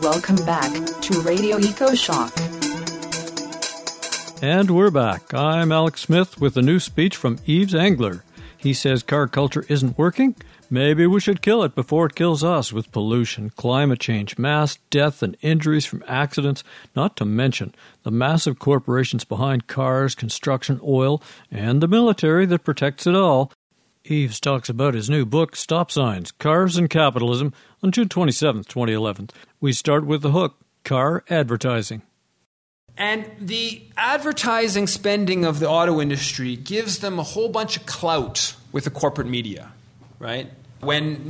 Welcome back to Radio EcoShock. And we're back. I'm Alex Smith with a new speech from Yves Engler. He says car culture isn't working. Maybe we should kill it before it kills us with pollution, climate change, mass death, and injuries from accidents, not to mention the massive corporations behind cars, construction, oil, and the military that protects it all. Yves talks about his new book, Stop Signs, Cars and Capitalism, on June 27, 2011. We start with the hook, car advertising. And the advertising spending of the auto industry gives them a whole bunch of clout with the corporate media, right? When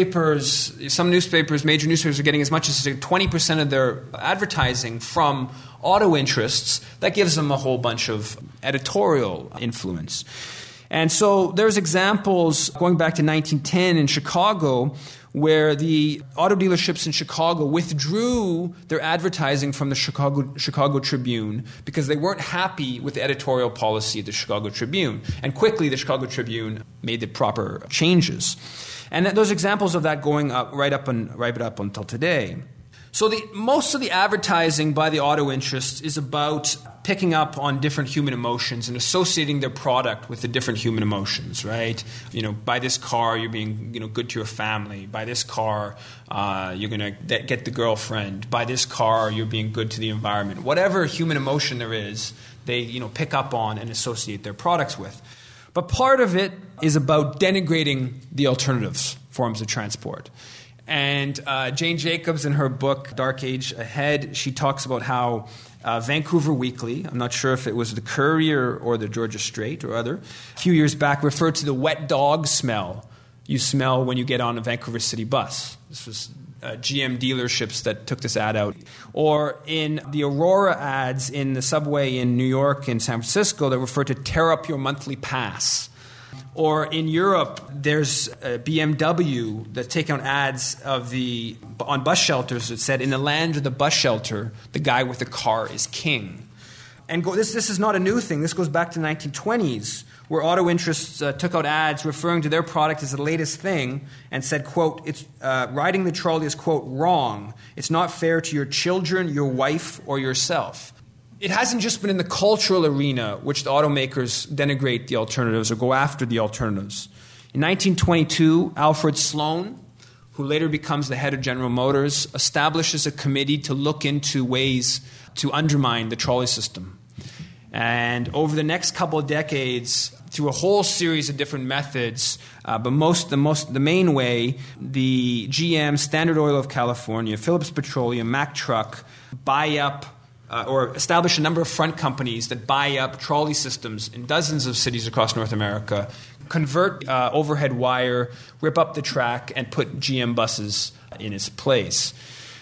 some newspapers, major newspapers are getting as much as 20% of their advertising from auto interests, that gives them a whole bunch of editorial influence. And so there's examples going back to 1910 in Chicago where the auto dealerships in Chicago withdrew their advertising from the Chicago Tribune because they weren't happy with the editorial policy of the Chicago Tribune. And quickly, the Chicago Tribune made the proper changes. And those examples of that going up right up until today. So most of the advertising by the auto interests is about picking up on different human emotions and associating their product with the different human emotions, right? Buy this car, you're being good to your family. Buy this car, you're going to get the girlfriend. Buy this car, you're being good to the environment. Whatever human emotion there is, they pick up on and associate their products with. But part of it is about denigrating the alternatives forms of transport. And Jane Jacobs, in her book, Dark Age Ahead, she talks about how Vancouver Weekly, I'm not sure if it was the Courier or the Georgia Straight or other, a few years back referred to the wet dog smell you smell when you get on a Vancouver City bus. This was GM dealerships that took this ad out. Or in the Aurora ads in the subway in New York and San Francisco that refer to tear up your monthly pass. Or in Europe, there's a BMW that's taken out ads on bus shelters that said, in the land of the bus shelter, the guy with the car is king. And this is not a new thing. This goes back to the 1920s, where auto interests took out ads referring to their product as the latest thing and said, quote, "It's riding the trolley is, quote, wrong. It's not fair to your children, your wife, or yourself." It hasn't just been in the cultural arena which the automakers denigrate the alternatives or go after the alternatives. In 1922, Alfred Sloan, who later becomes the head of General Motors, establishes a committee to look into ways to undermine the trolley system. And over the next couple of decades, through a whole series of different methods, but the main way, the GM, Standard Oil of California, Phillips Petroleum, Mack Truck buy up or establish a number of front companies that buy up trolley systems in dozens of cities across North America, convert overhead wire, rip up the track, and put GM buses in its place.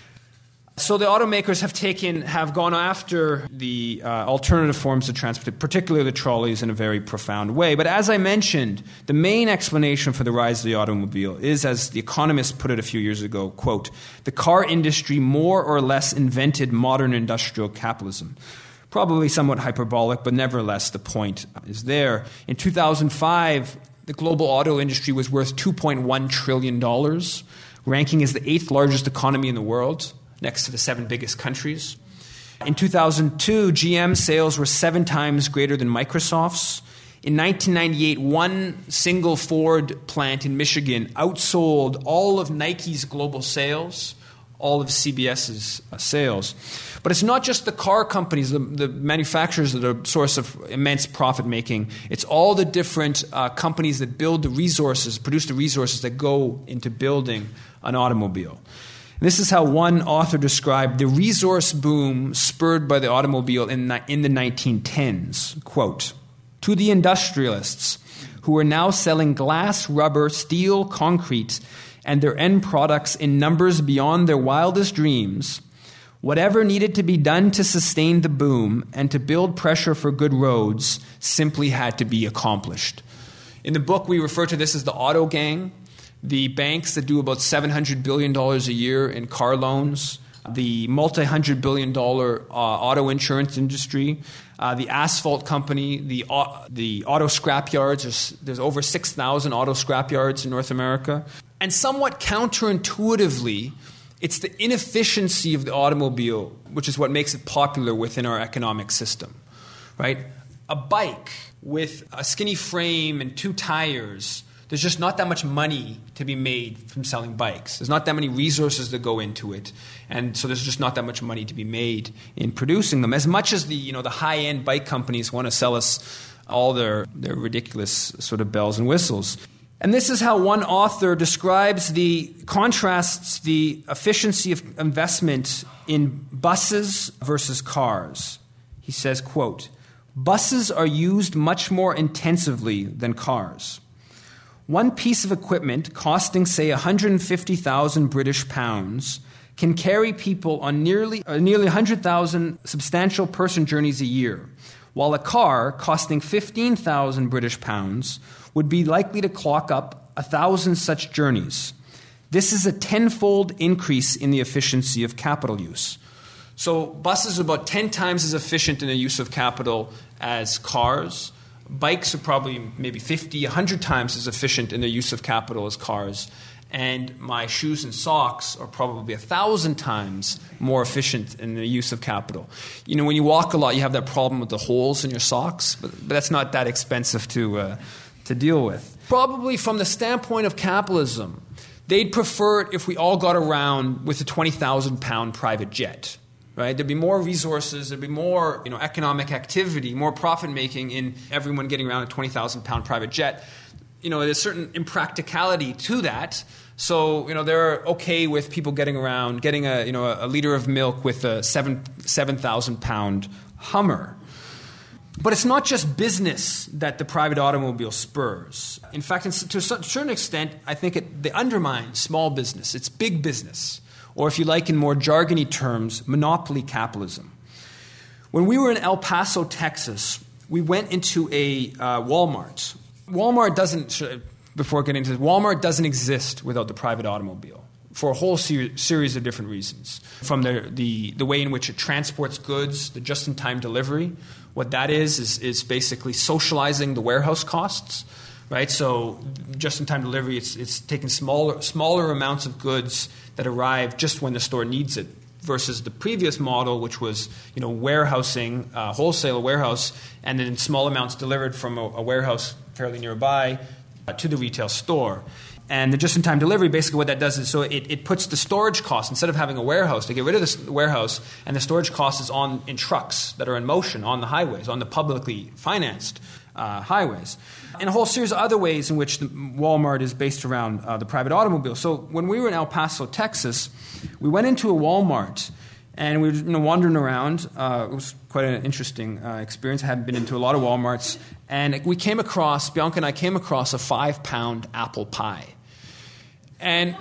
So the automakers have gone after the alternative forms of transport, particularly the trolleys, in a very profound way. But as I mentioned, the main explanation for the rise of the automobile is, as The Economist put it a few years ago, quote, "The car industry more or less invented modern industrial capitalism." Probably somewhat hyperbolic, but nevertheless the point is there. In 2005, the global auto industry was worth $2.1 trillion, ranking as the 8th largest economy in the world, next to the 7 biggest countries. In 2002, GM sales were 7 times greater than Microsoft's. In 1998, one single Ford plant in Michigan outsold all of Nike's global sales, all of CBS's sales. But it's not just the car companies, the manufacturers that are a source of immense profit-making. It's all the different companies that build the resources, produce the resources that go into building an automobile. This is how one author described the resource boom spurred by the automobile in the 1910s. Quote, "To the industrialists who are now selling glass, rubber, steel, concrete, and their end products in numbers beyond their wildest dreams, whatever needed to be done to sustain the boom and to build pressure for good roads simply had to be accomplished." In the book, we refer to this as the auto gang. The banks that do about $700 billion a year in car loans, the multi-$100 billion auto insurance industry, the asphalt company, the auto scrap yards. There's over 6,000 auto scrap yards in North America. And somewhat counterintuitively, It's the inefficiency of the automobile, which is what makes it popular within our economic system, right? A bike with a skinny frame and 2 tires, there's just not that much money to be made from selling bikes. There's not that many resources that go into it, and so there's just not that much money to be made in producing them. As much as the high-end bike companies want to sell us all their ridiculous sort of bells and whistles. And this is how one author contrasts the efficiency of investment in buses versus cars. He says, quote, "Buses are used much more intensively than cars. One piece of equipment costing, say, 150,000 British pounds can carry people on nearly 100,000 substantial person journeys a year, while a car costing 15,000 British pounds would be likely to clock up 1,000 such journeys. This is a 10-fold increase in the efficiency of capital use." So buses are about 10 times as efficient in the use of capital as cars. Bikes are probably maybe 50, 100 times as efficient in the use of capital as cars. And my shoes and socks are probably 1,000 times more efficient in the use of capital. When you walk a lot, you have that problem with the holes in your socks, but that's not that expensive to deal with. Probably from the standpoint of capitalism, they'd prefer it if we all got around with a 20,000 pound private jet. Right? There'd be more resources, there'd be more economic activity, more profit making in everyone getting around a 20,000 pound private jet. There's certain impracticality to that. So they're okay with people getting around, getting a liter of milk with a 7,000 pound Hummer. But it's not just business that the private automobile spurs. In fact, to a certain extent, I think they undermine small business. It's big business. Or if you like, in more jargony terms, monopoly capitalism. When we were in El Paso, Texas, we went into a Walmart. Walmart doesn't exist without the private automobile for a whole series of different reasons. From the way in which it transports goods, the just-in-time delivery. What that is basically socializing the warehouse costs. Right, so just-in-time delivery, it's taking smaller amounts of goods that arrive just when the store needs it, versus the previous model, which was warehousing, wholesale warehouse, and then small amounts delivered from a warehouse fairly nearby to the retail store. And the just-in-time delivery, basically what that does is it puts the storage cost, instead of having a warehouse, they get rid of the warehouse, and the storage cost is in trucks that are in motion on the highways, on the publicly financed highways. And a whole series of other ways in which the Walmart is based around the private automobile. So when we were in El Paso, Texas, we went into a Walmart and we were wandering around. It was quite an interesting experience. I hadn't been into a lot of Walmarts. And Bianca and I came across a 5-pound apple pie. And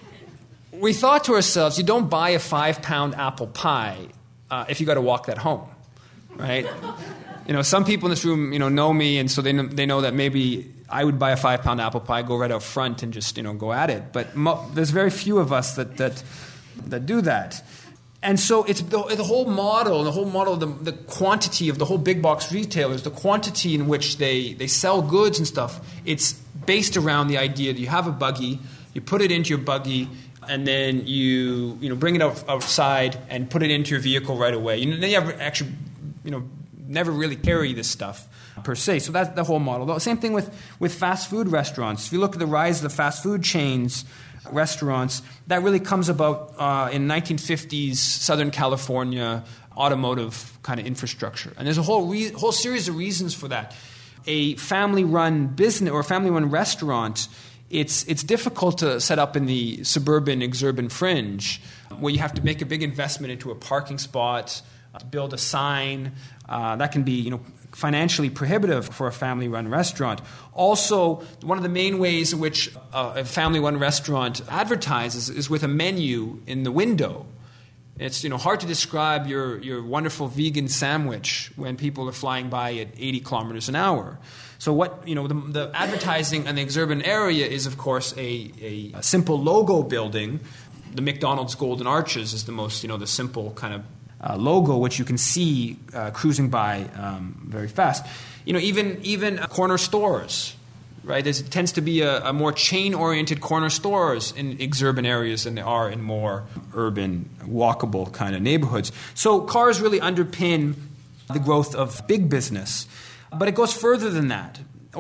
we thought to ourselves, you don't buy a 5-pound apple pie if you got to walk that home, right? Some people in this room, know me, and so they know that maybe I would buy a 5-pound apple pie, go right out front, and just go at it. But there's very few of us that do that. And so it's the whole model, the quantity of the whole big box retailers, the quantity in which they sell goods and stuff. It's based around the idea that you have a buggy, you put it into your buggy, and then you bring it outside and put it into your vehicle right away. Then you have actually never really carry this stuff per se. So that's the whole model. The same thing with fast food restaurants. If you look at the rise of the fast food chains, restaurants, that really comes about in 1950s Southern California automotive kind of infrastructure. And there's a whole series of reasons for that. A family-run business or a family-run restaurant, it's difficult to set up in the suburban, exurban fringe where you have to make a big investment into a parking spot, to build a sign. That can be, financially prohibitive for a family-run restaurant. Also, one of the main ways in which a family-run restaurant advertises is with a menu in the window. It's hard to describe your wonderful vegan sandwich when people are flying by at 80 kilometers an hour. So what the advertising in the exurban area is, of course, a simple logo building. The McDonald's Golden Arches is the most the simple kind of logo, which you can see cruising by very fast. Even corner stores. right? There tends to be a more chain-oriented corner stores in exurban areas than there are in more urban, walkable kind of neighborhoods. So cars really underpin the growth of big business. But it goes further than that.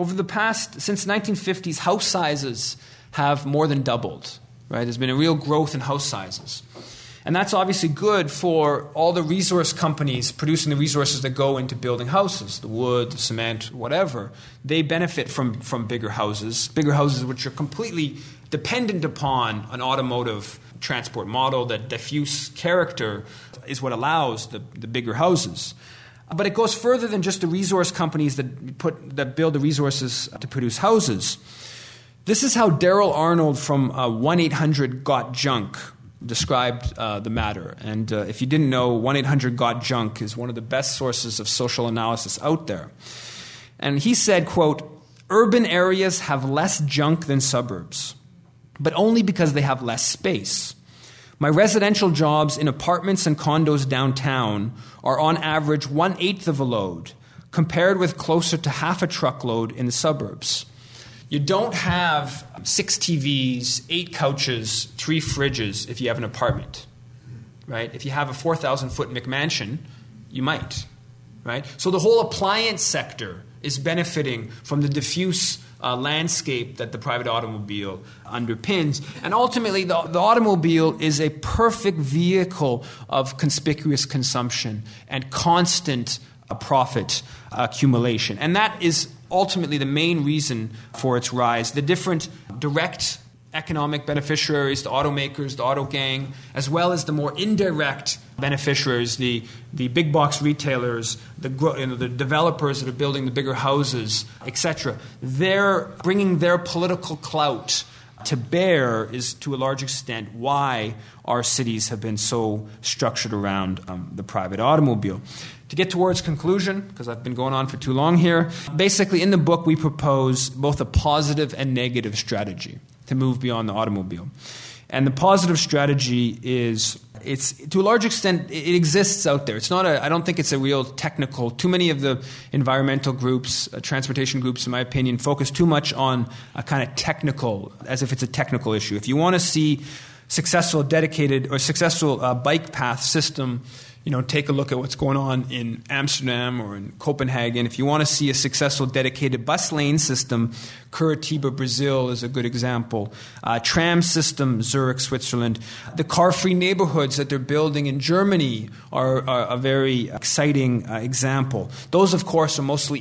Since 1950s, house sizes have more than doubled, right? There's been a real growth in house sizes. And that's obviously good for all the resource companies producing the resources that go into building houses, the wood, the cement, whatever. They benefit from bigger houses which are completely dependent upon an automotive transport model. That diffuse character is what allows the bigger houses. But it goes further than just the resource companies that build the resources to produce houses. This is how Daryl Arnold from 1-800-GOT-JUNK described the matter. And if you didn't know, 1-800-GOT-JUNK is one of the best sources of social analysis out there. And he said, quote, "Urban areas have less junk than suburbs, but only because they have less space. My residential jobs in apartments and condos downtown are on average 1/8 of a load, compared with closer to half a truckload in the suburbs. You don't have 6 TVs, 8 couches, 3 fridges if you have an apartment, right? If you have a 4,000-foot McMansion, you might, right? So the whole appliance sector is benefiting from the diffuse landscape that the private automobile underpins. And ultimately, the automobile is a perfect vehicle of conspicuous consumption and constant profit accumulation. And that is ultimately the main reason for its rise. The different direct economic beneficiaries, the automakers, the auto gang, as well as the more indirect beneficiaries, the big box retailers, the developers that are building the bigger houses, etc. They're bringing their political clout to bear is to a large extent why our cities have been so structured around the private automobile. To get towards conclusion, because I've been going on for too long here, basically in the book we propose both a positive and negative strategy to move beyond the automobile. And the positive strategy is, it's to a large extent, it exists out there. It's not I don't think it's a real technical, too many of the environmental groups, transportation groups, in my opinion, focus too much on a kind of technical, as if it's a technical issue. If you want to see successful dedicated or successful bike path system, take a look at what's going on in Amsterdam or in Copenhagen. If you want to see a successful dedicated bus lane system, Curitiba, Brazil is a good example. Tram system, Zurich, Switzerland. The car-free neighborhoods that they're building in Germany are a very exciting example. Those, of course,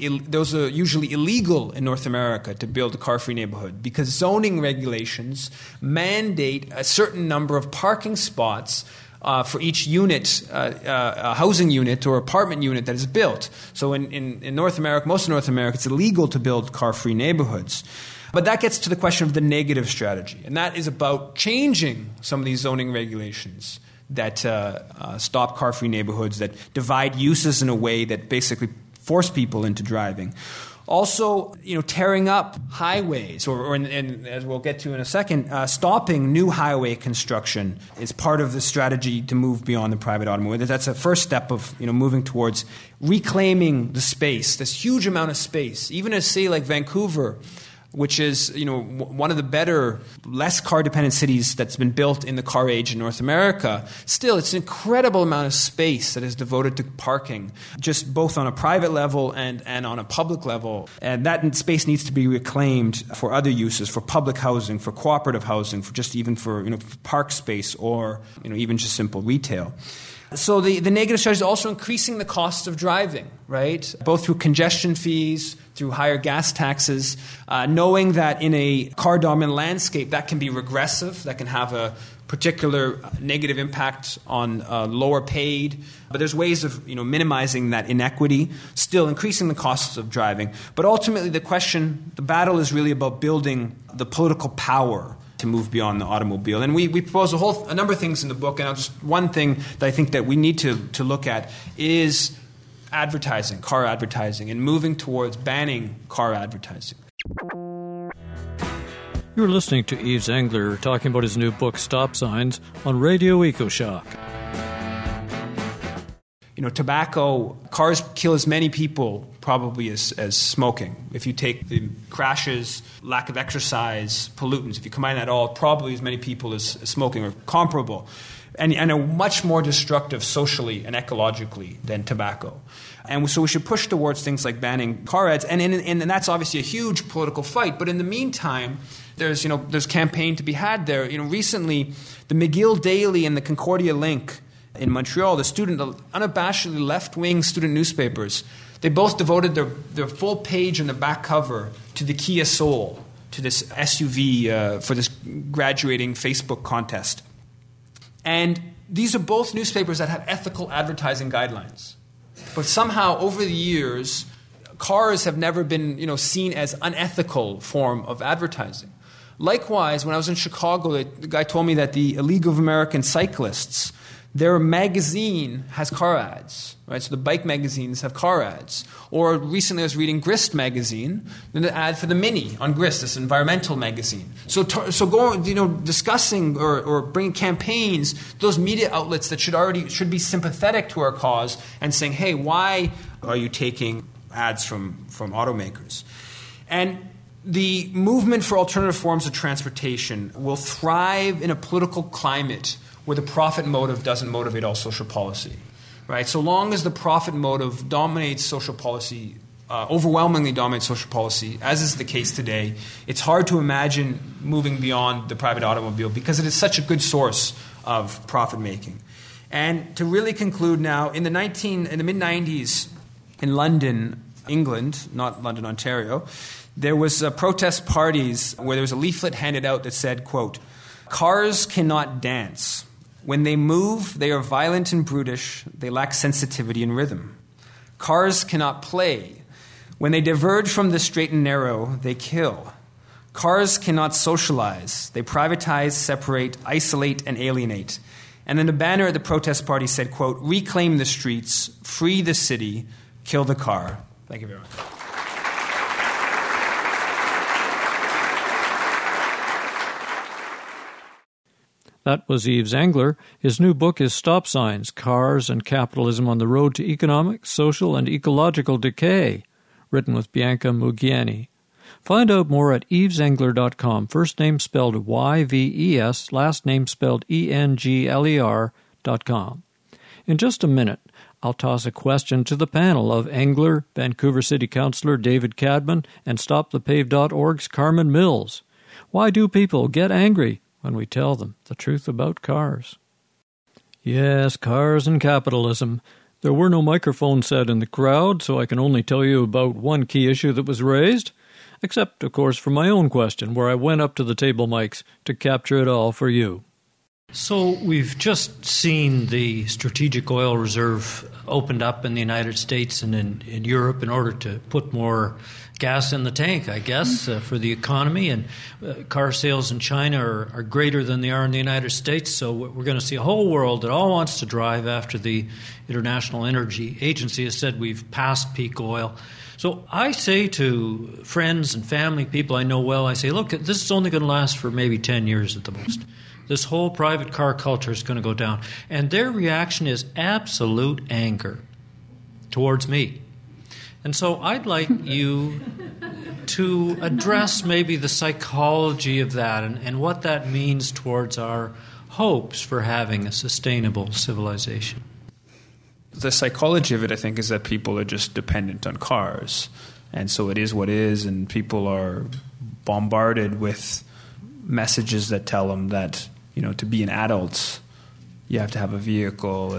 are usually illegal in North America to build a car-free neighborhood because zoning regulations mandate a certain number of parking spots for each unit, housing unit or apartment unit that is built. So in North America, most of North America, it's illegal to build car-free neighborhoods. But that gets to the question of the negative strategy, and that is about changing some of these zoning regulations that stop car-free neighborhoods, that divide uses in a way that basically force people into driving. Also, tearing up highways, or as we'll get to in a second, stopping new highway construction is part of the strategy to move beyond the private automobile. That's a first step of moving towards reclaiming the space, this huge amount of space. Even a city like Vancouver, which is one of the better, less car-dependent cities that's been built in the car age in North America, still it's an incredible amount of space that is devoted to parking, just both on a private level and on a public level. And that space needs to be reclaimed for other uses, for public housing, for cooperative housing, for park space, or even just simple retail. So the negative strategy is also increasing the cost of driving, right? Both through congestion fees, through higher gas taxes, knowing that in a car-dominant landscape that can be regressive, that can have a particular negative impact on lower paid. But there's ways of minimizing that inequity, still increasing the costs of driving. But ultimately the battle is really about building the political power to move beyond the automobile. And we propose a number of things in the book, and one thing that I think that we need to look at is advertising, car advertising, and moving towards banning car advertising. You're listening to Yves Engler talking about his new book, Stop Signs, on Radio EcoShock. tobacco, cars kill as many people probably as smoking. If you take the crashes, lack of exercise, pollutants, if you combine that all, probably as many people as smoking, or comparable, and are much more destructive socially and ecologically than tobacco. And so we should push towards things like banning car ads, and that's obviously a huge political fight. But in the meantime, there's campaign to be had there. Recently, the McGill Daily and the Concordia Link in Montreal, the unabashedly left-wing student newspapers, they both devoted their full page and the back cover to the Kia Soul, to this SUV for this graduating Facebook contest. And these are both newspapers that have ethical advertising guidelines. But somehow, over the years, cars have never been seen as unethical form of advertising. Likewise, when I was in Chicago, the guy told me that the League of American Cyclists, their magazine has car ads, right? So the bike magazines have car ads. Or recently I was reading Grist magazine, the ad for the Mini on Grist, this environmental magazine. So going, discussing or bringing campaigns, those media outlets that should be sympathetic to our cause and saying, hey, why are you taking ads from automakers? And the movement for alternative forms of transportation will thrive in a political climate where the profit motive doesn't motivate all social policy, right? So long as the profit motive dominates social policy, overwhelmingly dominates social policy, as is the case today, it's hard to imagine moving beyond the private automobile because it is such a good source of profit making. And to really conclude now, in the mid-90s in London, England, not London, Ontario, there was protest parties where there was a leaflet handed out that said, quote, "Cars cannot dance. When they move, they are violent and brutish. They lack sensitivity and rhythm. Cars cannot play. When they diverge from the straight and narrow, they kill. Cars cannot socialize. They privatize, separate, isolate, and alienate." And then the banner at the protest party said, quote, "Reclaim the streets, free the city, kill the car." Thank you very much. That was Yves Engler. His new book is Stop Signs, Cars and Capitalism on the Road to Economic, Social, and Ecological Decay, written with Bianca Mugiani. Find out more at yvesengler.com, first name spelled Y-V-E-S, last name spelled E-N-G-L-E-R.com. In just a minute, I'll toss a question to the panel of Engler, Vancouver City Councillor David Cadman, and StopThePave.org's Carmen Mills. Why do people get angry when we tell them the truth about cars? Yes, cars and capitalism. There were no microphones set in the crowd, so I can only tell you about one key issue that was raised, except, of course, for my own question, where I went up to the table mics to capture it all for you. So we've just seen the Strategic Oil Reserve opened up in the United States and in Europe in order to put more gas in the tank, I guess, for the economy. And car sales in China are greater than they are in the United States. So we're going to see a whole world that all wants to drive after the International Energy Agency has said we've passed peak oil. So I say to friends and family, people I know well, I say, look, this is only going to last for maybe 10 years at the most. This whole private car culture is going to go down. And their reaction is absolute anger towards me. And so I'd like you to address maybe the psychology of that and what that means towards our hopes for having a sustainable civilization. The psychology of it, I think, is that people are just dependent on cars. And so it is what it is, and people are bombarded with messages that tell them that, to be an adult, you have to have a vehicle,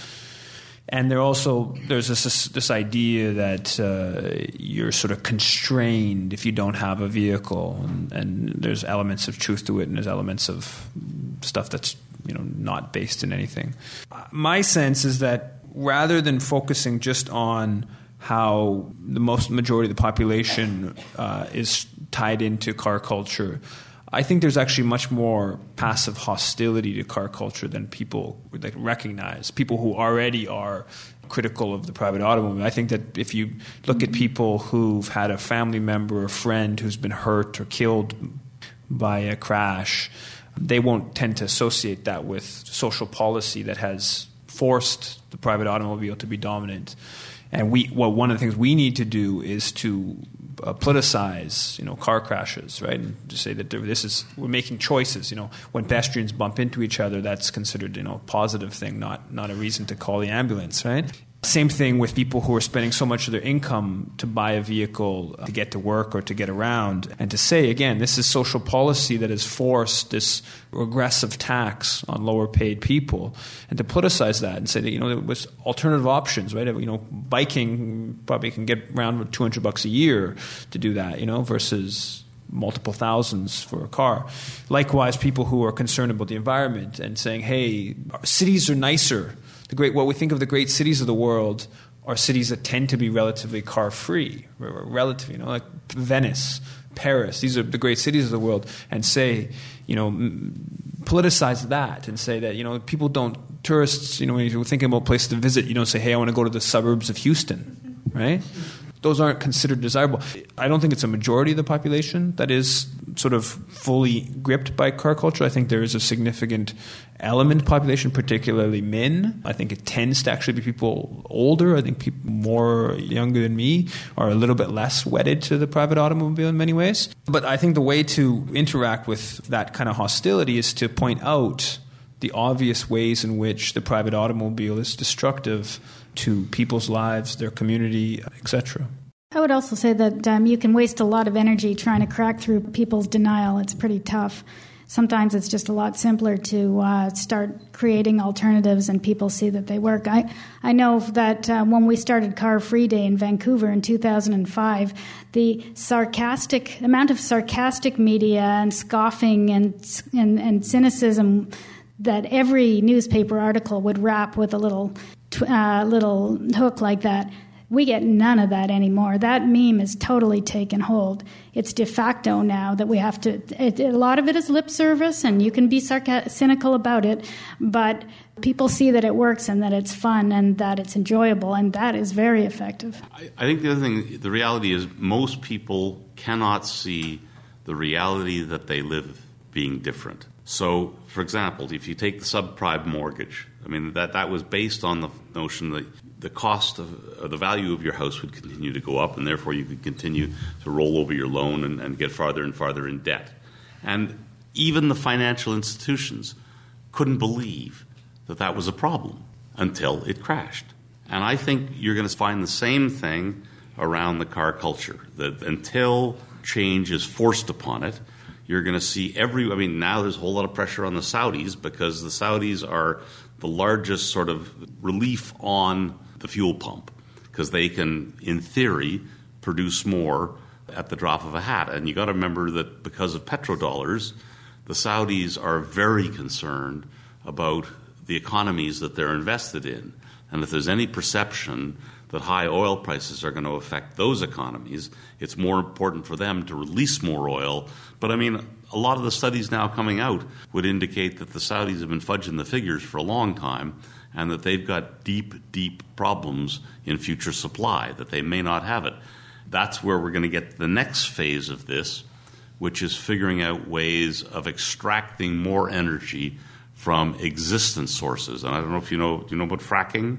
and there's this idea that you're sort of constrained if you don't have a vehicle, and there's elements of truth to it, and there's elements of stuff that's not based in anything. My sense is that rather than focusing just on how the majority of the population is tied into car culture, I think there's actually much more passive hostility to car culture than people recognize. People who already are critical of the private automobile. I think that if you look at people who've had a family member or friend who's been hurt or killed by a crash, they won't tend to associate that with social policy that has forced the private automobile to be dominant. And one of the things we need to do is to politicize, car crashes, right? And to say that we're making choices. When pedestrians bump into each other, that's considered, a positive thing, not a reason to call the ambulance, right? Same thing with people who are spending so much of their income to buy a vehicle to get to work or to get around. And to say, again, this is social policy that has forced this regressive tax on lower paid people. And to politicize that and say that, there was alternative options, right? Biking probably can get around with $200 a year to do that, versus multiple thousands for a car. Likewise, people who are concerned about the environment and saying, hey, our cities are nicer. What we think of the great cities of the world are cities that tend to be relatively car-free, like Venice, Paris. These are the great cities of the world, and say, politicize that and say that, people don't, tourists, when you're thinking about places to visit, you don't say, hey, I want to go to the suburbs of Houston, right? Those aren't considered desirable. I don't think it's a majority of the population that is sort of fully gripped by car culture. I think there is a significant element of population, particularly men. I think it tends to actually be people older. I think people more younger than me are a little bit less wedded to the private automobile in many ways. But I think the way to interact with that kind of hostility is to point out the obvious ways in which the private automobile is destructive to people's lives, their community, etc. I would also say that you can waste a lot of energy trying to crack through people's denial. It's pretty tough. Sometimes it's just a lot simpler to start creating alternatives and people see that they work. I know that when we started Car Free Day in Vancouver in 2005, the amount of sarcastic media and scoffing and cynicism that every newspaper article would wrap with a little hook like that. We get none of that anymore. That meme is totally taken hold. It's de facto now that we have to... a lot of it is lip service, and you can be cynical about it, but people see that it works and that it's fun and that it's enjoyable, and that is very effective. I think the other thing, the reality is most people cannot see the reality that they live being different. So, for example, if you take the subprime mortgage, I mean, that was based on the notion that the cost of the value of your house would continue to go up, and therefore you could continue to roll over your loan and get farther and farther in debt. And even the financial institutions couldn't believe that was a problem until it crashed. And I think you're going to find the same thing around the car culture, that until change is forced upon it, you're going to see now there's a whole lot of pressure on the Saudis because the Saudis are the largest sort of relief on the fuel pump because they can, in theory, produce more at the drop of a hat. And you got to remember that because of petrodollars, the Saudis are very concerned about the economies that they're invested in. And if there's any perception that high oil prices are going to affect those economies, it's more important for them to release more oil. But I mean, a lot of the studies now coming out would indicate that the Saudis have been fudging the figures for a long time and that they've got deep, deep problems in future supply, that they may not have it. That's where we're going to get the next phase of this, which is figuring out ways of extracting more energy from existent sources. And I don't know if do you know about fracking?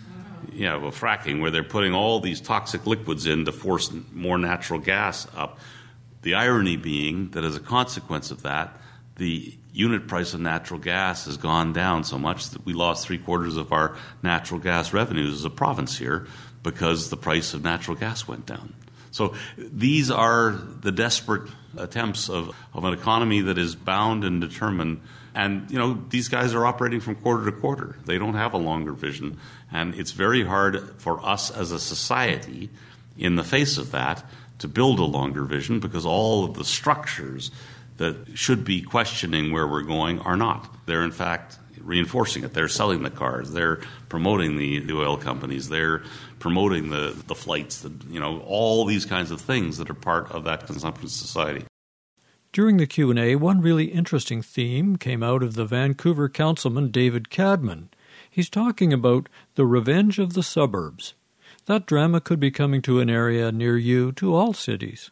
Yeah, well, fracking, where they're putting all these toxic liquids in to force more natural gas up. The irony being that as a consequence of that, the unit price of natural gas has gone down so much that we lost 3/4 of our natural gas revenues as a province here because the price of natural gas went down. So these are the desperate attempts of an economy that is bound and determined. And, these guys are operating from quarter to quarter. They don't have a longer vision. And it's very hard for us as a society, in the face of that, to build a longer vision because all of the structures that should be questioning where we're going are not. They're, in fact, reinforcing it. They're selling the cars. They're promoting the oil companies. They're promoting the flights, all these kinds of things that are part of that consumption society. During the Q&A, one really interesting theme came out of the Vancouver councilman David Cadman. He's talking about the revenge of the suburbs. That drama could be coming to an area near you, to all cities.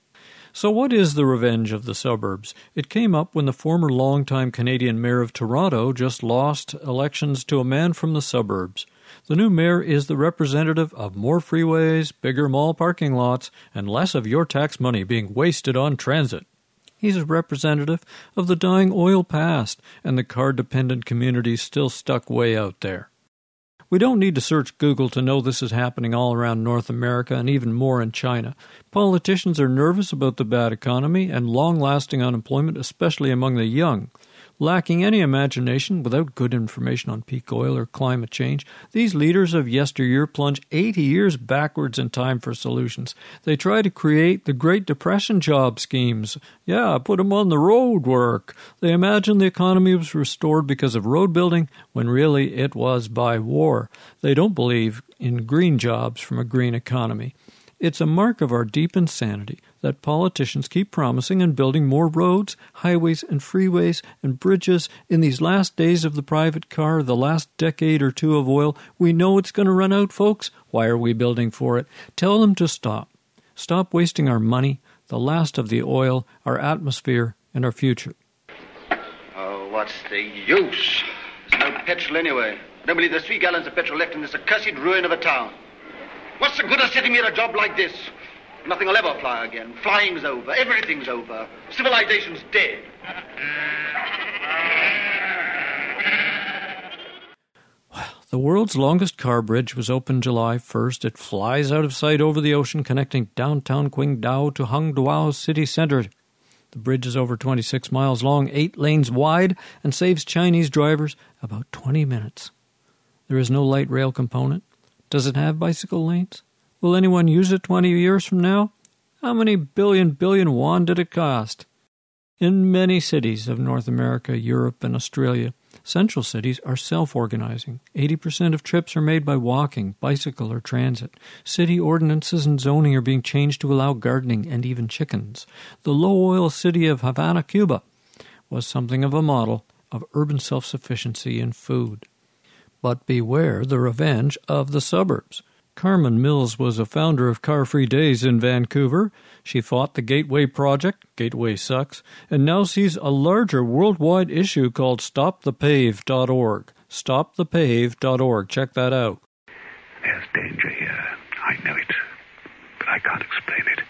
So what is the revenge of the suburbs? It came up when the former longtime Canadian mayor of Toronto just lost elections to a man from the suburbs. The new mayor is the representative of more freeways, bigger mall parking lots, and less of your tax money being wasted on transit. He's a representative of the dying oil past and the car-dependent communities still stuck way out there. We don't need to search Google to know this is happening all around North America and even more in China. Politicians are nervous about the bad economy and long-lasting unemployment, especially among the young. Lacking any imagination, without good information on peak oil or climate change, these leaders of yesteryear plunge 80 years backwards in time for solutions. They try to create the Great Depression job schemes. Yeah, put them on the road work. They imagine the economy was restored because of road building, when really it was by war. They don't believe in green jobs from a green economy. It's a mark of our deep insanity that politicians keep promising and building more roads, highways, and freeways and bridges in these last days of the private car, the last decade or two of oil. We know it's going to run out, folks. Why are we building for it? Tell them to stop. Stop wasting our money, the last of the oil, our atmosphere, and our future. Oh, what's the use? There's no petrol anyway. I don't believe there's 3 gallons of petrol left in this accursed ruin of a town. What's the good of sitting here a job like this? Nothing will ever fly again. Flying's over. Everything's over. Civilization's dead. Well, the world's longest car bridge was opened July 1st. It flies out of sight over the ocean, connecting downtown Qingdao to Hangzhou's city center. The bridge is over 26 miles long, 8 lanes wide, and saves Chinese drivers about 20 minutes. There is no light rail component. Does it have bicycle lanes? Will anyone use it 20 years from now? How many billion won did it cost? In many cities of North America, Europe, and Australia, central cities are self-organizing. 80% of trips are made by walking, bicycle, or transit. City ordinances and zoning are being changed to allow gardening and even chickens. The low-oil city of Havana, Cuba, was something of a model of urban self-sufficiency in food. But beware the revenge of the suburbs. Carmen Mills was a founder of Car-Free Days in Vancouver. She fought the Gateway Project, Gateway sucks, and now sees a larger worldwide issue called StopThePave.org. StopThePave.org. Check that out. There's danger here. I know it, but I can't explain it.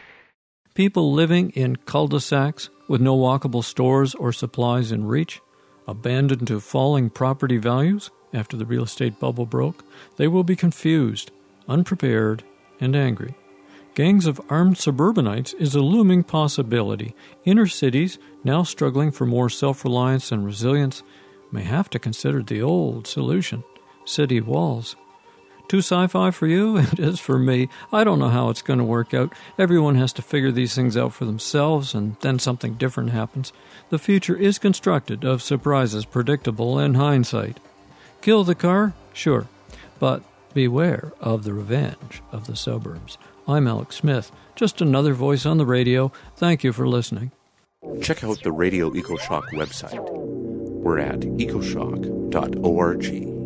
People living in cul-de-sacs with no walkable stores or supplies in reach, abandoned to falling property values after the real estate bubble broke, they will be confused, unprepared, and angry. Gangs of armed suburbanites is a looming possibility. Inner cities, now struggling for more self-reliance and resilience, may have to consider the old solution, city walls. Too sci-fi for you? It is for me. I don't know how it's going to work out. Everyone has to figure these things out for themselves, and then something different happens. The future is constructed of surprises, predictable in hindsight. Kill the car? Sure. But beware of the revenge of the suburbs. I'm Alex Smith, just another voice on the radio. Thank you for listening. Check out the Radio EcoShock website. We're at ecoshock.org.